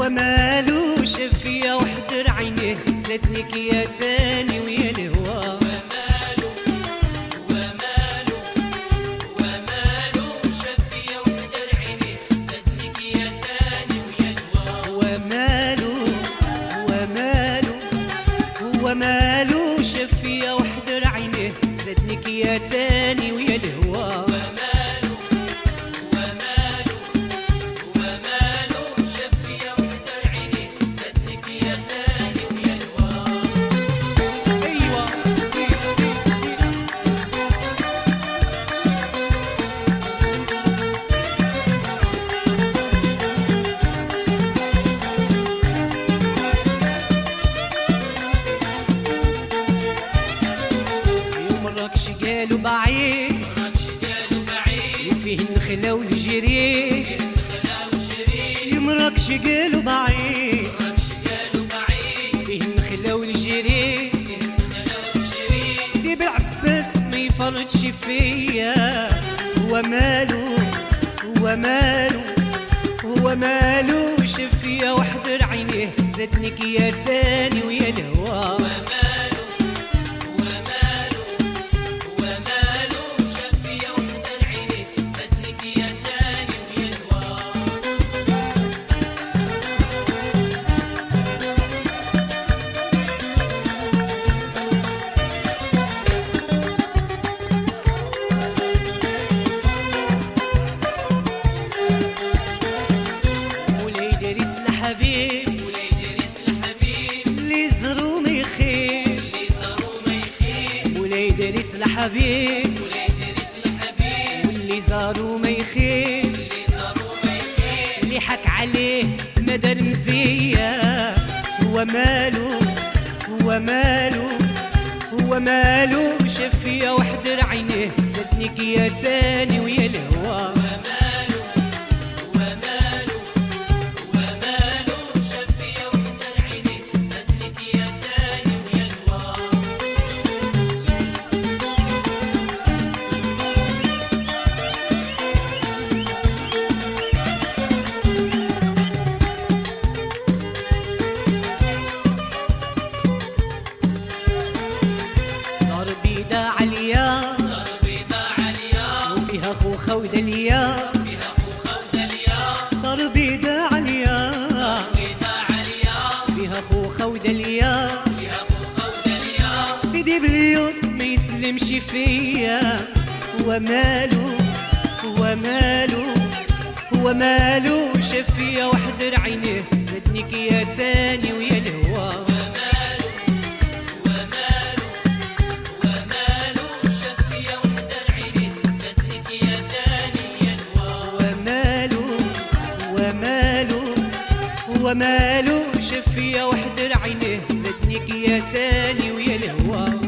ومالو شفية وحضر عينيه زادنيك يا تاني ويا الهوا. ومالو شفية وحضر عينيه زادنيك يا تاني ويا الهوا. ومالو شفية وحضر عينيه زادنيك يا تاني ويا الهوا. قالوا بعيد وفيه النخلة والجريد. يمركش قالوا بعيد فيه النخلة والجريد. سيدي بالعباس ما يفرطش فيا. ومالو شفية وحضر عينيه زادنيك يا تاني ويا الهوا. يدرس الحبيب واللي زارو ما يخيب. اللي حك عليه ما دار مزية. ومالو شفية وحضر عينيه زادنيك يا تاني ويا الهوا. وفيها خوخة ودليا. ضربي دا عليا فيها خوخة ودليا. سيدي باليوم ما يسلمش فيا. ومالو شفية وحضر عينيه زادنيك يا تاني ويا الهوا. ومالو شفية وحضر عينيه زادنيك يا تاني ويا الهوا.